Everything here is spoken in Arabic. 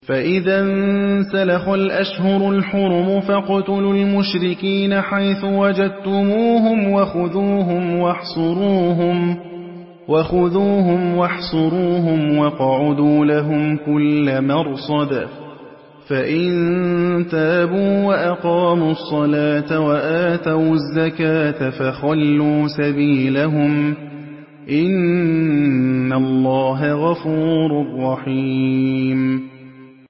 فإذا انسلخ الأشهر الحرم فاقتلوا المشركين حيث وجدتموهم وخذوهم واحصروهم واقعدوا لهم كل مرصد فإن تابوا وأقاموا الصلاة وآتوا الزكاة فخلوا سبيلهم إن الله غفور رحيم